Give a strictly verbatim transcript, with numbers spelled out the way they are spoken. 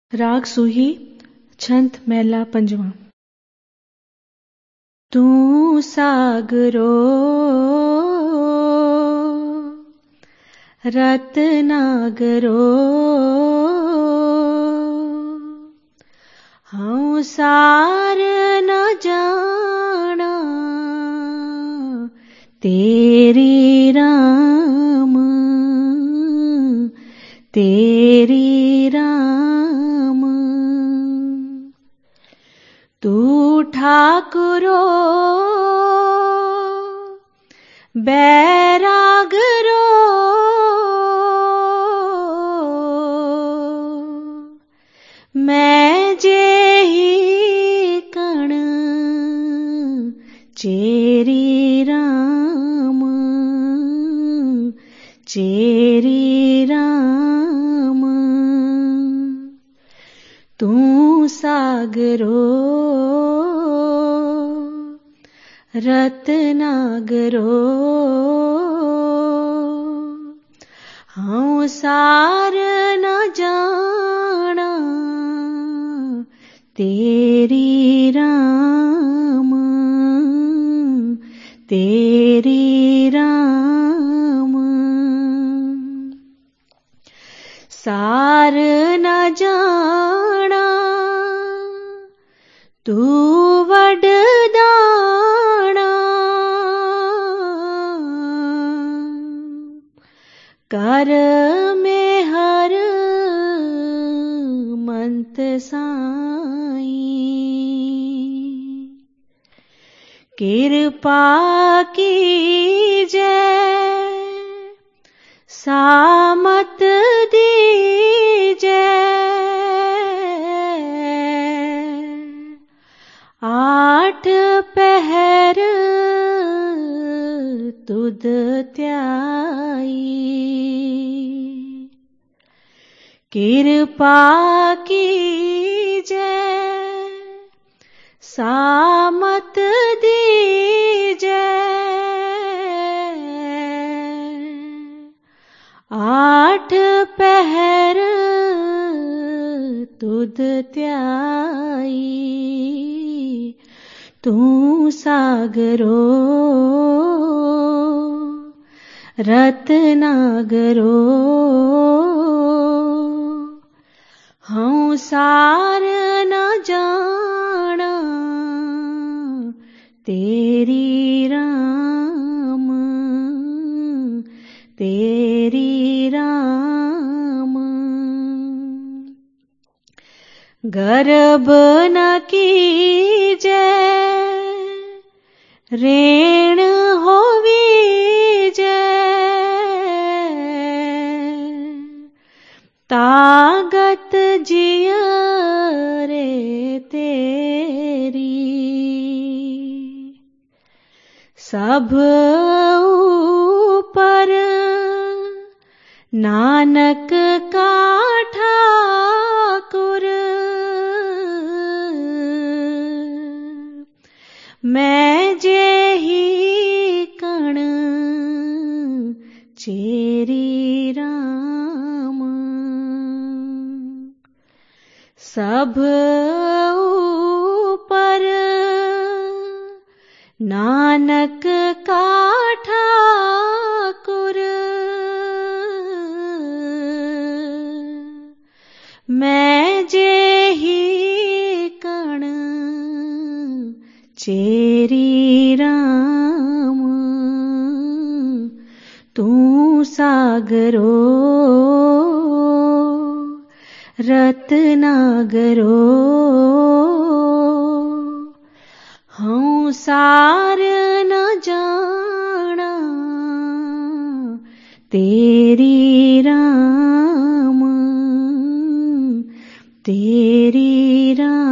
राग सूही छंत महला पंजवा। तू सागरो रत्नागरो हूँ सार न जाना तेरी राम तेरी राम। तू ठाकुरो बैरागरो मैं जे ही कण चेरी राम चेरी राम। तू सागरो रत्नागरो हूँ सार न जाना तेरी राम तेरी राम। सार न जाना तू वडदाना कर में हर मंत साई कृपा की जय सामत दीजै आठ पहर तुद त्याई कृपा की जय सामत दीजै आठ पहर तुद त्याई। तू सागरो रत्नागरो हूँ सार न जाना तेरी राम तेरी राम। गर्भ न कीजै ऋण होवी जय तागत जिय रे तेरी सब ऊपर नानक का ठाकुर मैं जे ही कण चेरी राम सब ऊपर नानक का ठाकुर मैं जे ही कण चेरी राम। तू सागरो रत्नागरो हूँ सार न जाना तेरी राम तेरी राम।